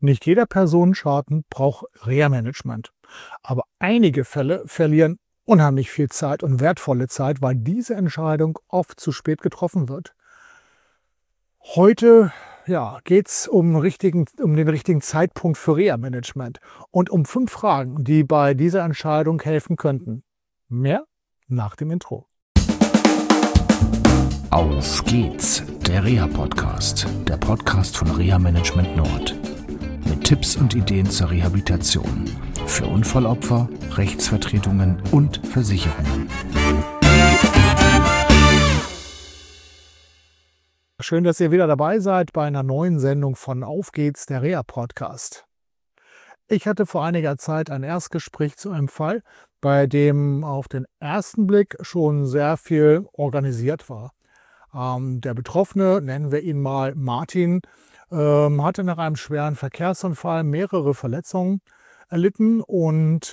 Nicht jeder Personenschaden braucht Reha-Management. Aber einige Fälle verlieren unheimlich viel Zeit und wertvolle Zeit, weil diese Entscheidung oft zu spät getroffen wird. Heute geht es um den richtigen Zeitpunkt für Reha-Management und um 5 Fragen, die bei dieser Entscheidung helfen könnten. Mehr nach dem Intro. Auf geht's, der Reha-Podcast, der Podcast von Reha Management Nord. Mit Tipps und Ideen zur Rehabilitation für Unfallopfer, Rechtsvertretungen und Versicherungen. Schön, dass ihr wieder dabei seid bei einer neuen Sendung von Auf geht's, der Reha-Podcast. Ich hatte vor einiger Zeit ein Erstgespräch zu einem Fall, bei dem auf den ersten Blick schon sehr viel organisiert war. Der Betroffene, nennen wir ihn mal Martin, hatte nach einem schweren Verkehrsunfall mehrere Verletzungen erlitten und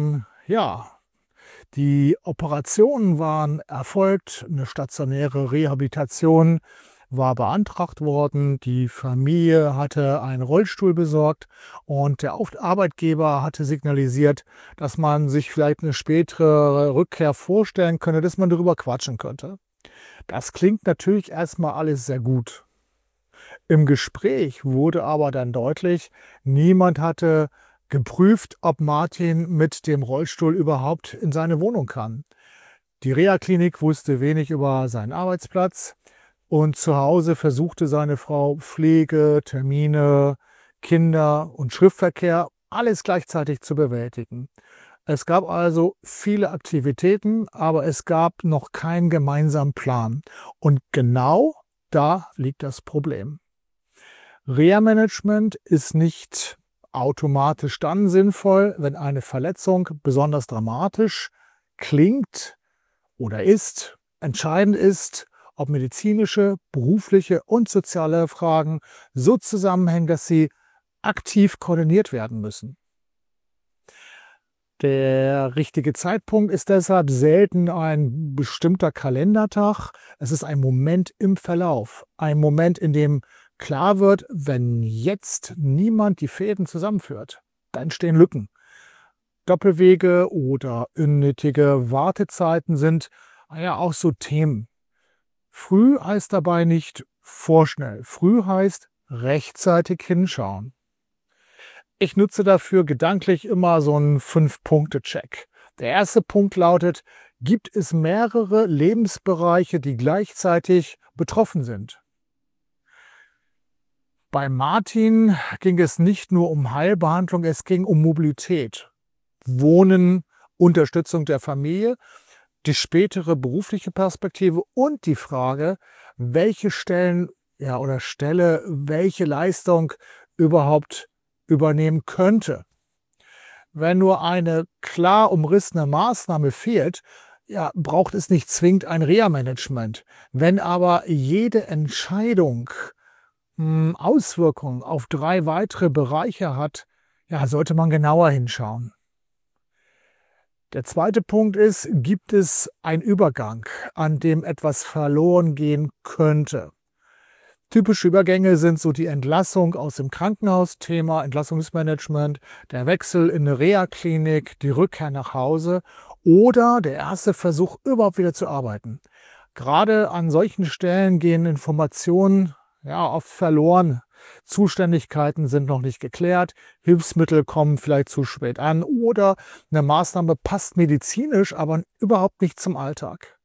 die Operationen waren erfolgt, eine stationäre Rehabilitation war beantragt worden, die Familie hatte einen Rollstuhl besorgt und der Arbeitgeber hatte signalisiert, dass man sich vielleicht eine spätere Rückkehr vorstellen könnte, dass man darüber quatschen könnte. Das klingt natürlich erstmal alles sehr gut. Im Gespräch wurde aber dann deutlich, niemand hatte geprüft, ob Martin mit dem Rollstuhl überhaupt in seine Wohnung kann. Die Reha-Klinik wusste wenig über seinen Arbeitsplatz und zu Hause versuchte seine Frau Pflege, Termine, Kinder und Schriftverkehr alles gleichzeitig zu bewältigen. Es gab also viele Aktivitäten, aber es gab noch keinen gemeinsamen Plan. Und genau da liegt das Problem. Reha-Management ist nicht automatisch dann sinnvoll, wenn eine Verletzung besonders dramatisch klingt oder ist. Entscheidend ist, ob medizinische, berufliche und soziale Fragen so zusammenhängen, dass sie aktiv koordiniert werden müssen. Der richtige Zeitpunkt ist deshalb selten ein bestimmter Kalendertag. Es ist ein Moment im Verlauf. Ein Moment, in dem klar wird, wenn jetzt niemand die Fäden zusammenführt, dann entstehen Lücken. Doppelwege oder unnötige Wartezeiten sind auch so Themen. Früh heißt dabei nicht vorschnell. Früh heißt rechtzeitig hinschauen. Ich nutze dafür gedanklich immer so einen 5-Punkte-Check. Der erste Punkt lautet, gibt es mehrere Lebensbereiche, die gleichzeitig betroffen sind? Bei Martin ging es nicht nur um Heilbehandlung, es ging um Mobilität, Wohnen, Unterstützung der Familie, die spätere berufliche Perspektive und die Frage, welche Stelle welche Leistung überhaupt übernehmen könnte. Wenn nur eine klar umrissene Maßnahme fehlt, braucht es nicht zwingend ein Reha-Management. Wenn aber jede Entscheidung Auswirkungen auf 3 weitere Bereiche hat, sollte man genauer hinschauen. Der zweite Punkt ist, gibt es einen Übergang, an dem etwas verloren gehen könnte? Typische Übergänge sind so die Entlassung aus dem Krankenhaus-Thema, Entlassungsmanagement, der Wechsel in eine Reha-Klinik, die Rückkehr nach Hause oder der erste Versuch, überhaupt wieder zu arbeiten. Gerade an solchen Stellen gehen Informationen oft verloren. Zuständigkeiten sind noch nicht geklärt, Hilfsmittel kommen vielleicht zu spät an oder eine Maßnahme passt medizinisch, aber überhaupt nicht zum Alltag.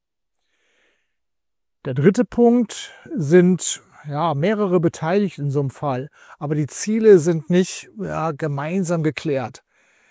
Der dritte Punkt sind mehrere beteiligt in so einem Fall, aber die Ziele sind nicht gemeinsam geklärt.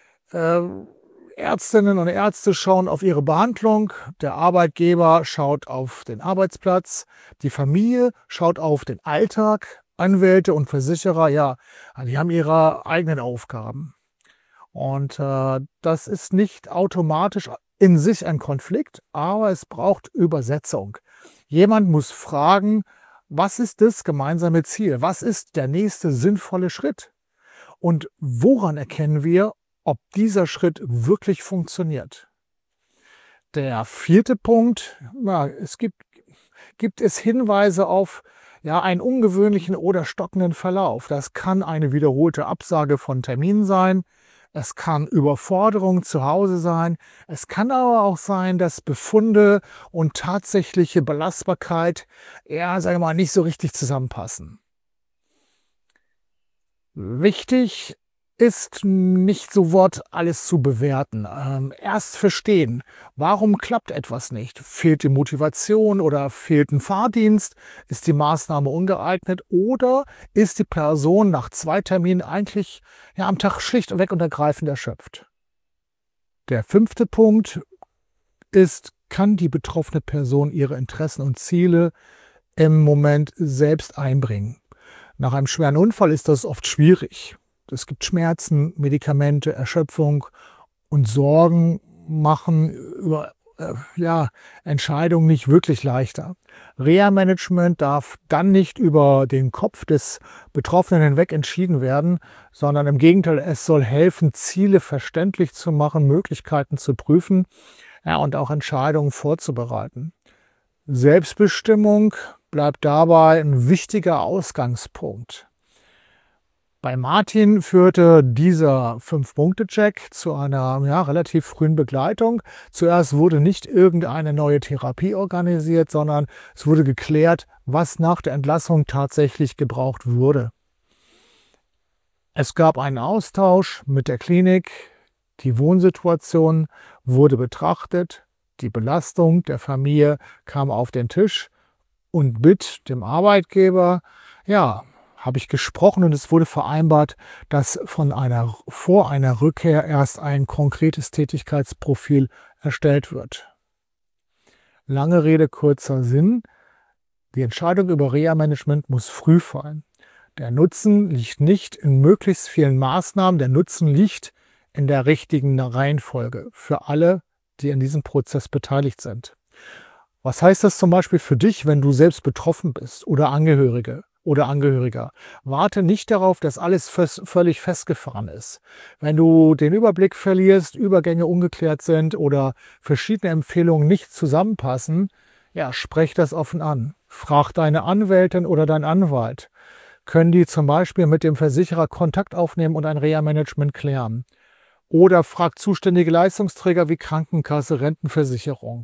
Ärztinnen und Ärzte schauen auf ihre Behandlung, der Arbeitgeber schaut auf den Arbeitsplatz, die Familie schaut auf den Alltag, Anwälte und Versicherer, die haben ihre eigenen Aufgaben. Und das ist nicht automatisch in sich ein Konflikt, aber es braucht Übersetzung. Jemand muss fragen, was ist das gemeinsame Ziel? Was ist der nächste sinnvolle Schritt? Und woran erkennen wir, ob dieser Schritt wirklich funktioniert? Der vierte Punkt, gibt es Hinweise auf einen ungewöhnlichen oder stockenden Verlauf. Das kann eine wiederholte Absage von Terminen sein. Es kann Überforderung zu Hause sein. Es kann aber auch sein, dass Befunde und tatsächliche Belastbarkeit nicht so richtig zusammenpassen. Wichtig ist nicht sofort alles zu bewerten. Erst verstehen, warum klappt etwas nicht? Fehlt die Motivation oder fehlt ein Fahrdienst? Ist die Maßnahme ungeeignet? Oder ist die Person nach 2 Terminen eigentlich am Tag schlichtweg und ergreifend erschöpft? Der 5. Punkt ist, kann die betroffene Person ihre Interessen und Ziele im Moment selbst einbringen? Nach einem schweren Unfall ist das oft schwierig. Es gibt Schmerzen, Medikamente, Erschöpfung und Sorgen machen über Entscheidungen nicht wirklich leichter. Reha-Management darf dann nicht über den Kopf des Betroffenen hinweg entschieden werden, sondern im Gegenteil, es soll helfen, Ziele verständlich zu machen, Möglichkeiten zu prüfen und auch Entscheidungen vorzubereiten. Selbstbestimmung bleibt dabei ein wichtiger Ausgangspunkt. Bei Martin führte dieser 5-Punkte-Check zu einer relativ frühen Begleitung. Zuerst wurde nicht irgendeine neue Therapie organisiert, sondern es wurde geklärt, was nach der Entlassung tatsächlich gebraucht wurde. Es gab einen Austausch mit der Klinik, die Wohnsituation wurde betrachtet, die Belastung der Familie kam auf den Tisch und mit dem Arbeitgeber, habe ich gesprochen und es wurde vereinbart, dass vor einer Rückkehr erst ein konkretes Tätigkeitsprofil erstellt wird. Lange Rede, kurzer Sinn. Die Entscheidung über Reha-Management muss früh fallen. Der Nutzen liegt nicht in möglichst vielen Maßnahmen, der Nutzen liegt in der richtigen Reihenfolge für alle, die in diesem Prozess beteiligt sind. Was heißt das zum Beispiel für dich, wenn du selbst betroffen bist oder Angehörige? Oder Angehöriger. Warte nicht darauf, dass alles völlig festgefahren ist. Wenn du den Überblick verlierst, Übergänge ungeklärt sind oder verschiedene Empfehlungen nicht zusammenpassen, sprech das offen an. Frag deine Anwältin oder deinen Anwalt. Können die zum Beispiel mit dem Versicherer Kontakt aufnehmen und ein Reha-Management klären? Oder frag zuständige Leistungsträger wie Krankenkasse, Rentenversicherung.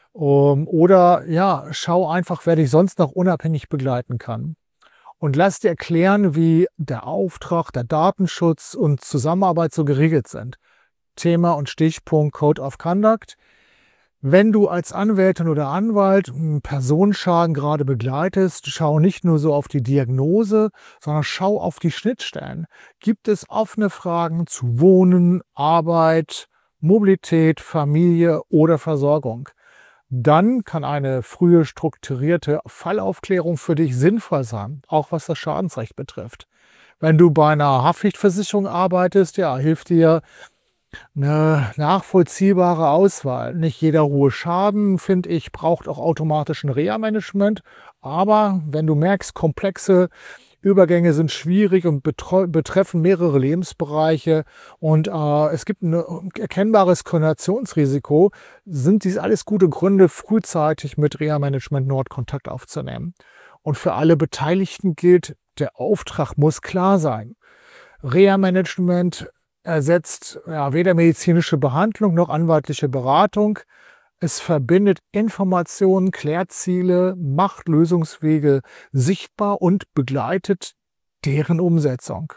Oder schau einfach, wer dich sonst noch unabhängig begleiten kann. Und lass dir erklären, wie der Auftrag, der Datenschutz und Zusammenarbeit so geregelt sind. Thema und Stichpunkt Code of Conduct. Wenn du als Anwältin oder Anwalt einen Personenschaden gerade begleitest, schau nicht nur so auf die Diagnose, sondern schau auf die Schnittstellen. Gibt es offene Fragen zu Wohnen, Arbeit, Mobilität, Familie oder Versorgung? Dann kann eine frühe strukturierte Fallaufklärung für dich sinnvoll sein, auch was das Schadensrecht betrifft. Wenn du bei einer Haftpflichtversicherung arbeitest, hilft dir eine nachvollziehbare Auswahl. Nicht jeder hohe Schaden, finde ich, braucht auch automatisch ein Reha-Management. Aber wenn du merkst, komplexe Übergänge sind schwierig und betreffen mehrere Lebensbereiche und es gibt ein erkennbares Koordinationsrisiko, sind dies alles gute Gründe, frühzeitig mit Reha-Management Nord Kontakt aufzunehmen. Und für alle Beteiligten gilt, der Auftrag muss klar sein. Reha-Management ersetzt weder medizinische Behandlung noch anwaltliche Beratung. Es verbindet Informationen, klärt Ziele, macht Lösungswege sichtbar und begleitet deren Umsetzung.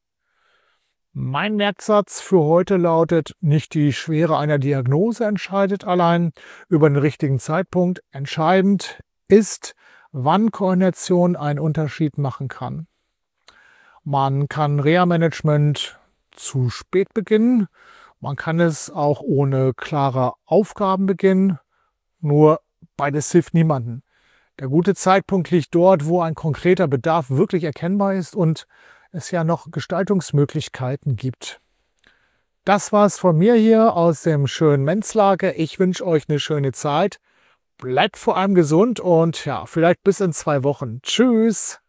Mein Merksatz für heute lautet, nicht die Schwere einer Diagnose entscheidet allein über den richtigen Zeitpunkt. Entscheidend ist, wann Koordination einen Unterschied machen kann. Man kann Reha-Management zu spät beginnen. Man kann es auch ohne klare Aufgaben beginnen, nur beides hilft niemandem. Der gute Zeitpunkt liegt dort, wo ein konkreter Bedarf wirklich erkennbar ist und es noch Gestaltungsmöglichkeiten gibt. Das war's von mir hier aus dem schönen Menzlager. Ich wünsche euch eine schöne Zeit. Bleibt vor allem gesund und vielleicht bis in 2 Wochen. Tschüss!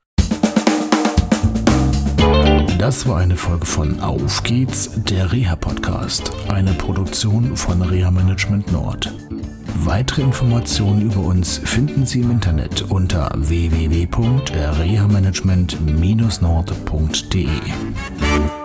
Das war eine Folge von Auf geht's, der Reha-Podcast, eine Produktion von Reha Management Nord. Weitere Informationen über uns finden Sie im Internet unter www.rehamanagement-nord.de.